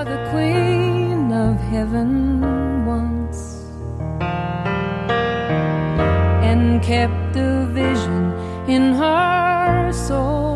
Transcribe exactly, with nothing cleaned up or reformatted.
the queen of heaven once, and kept the vision in her soul.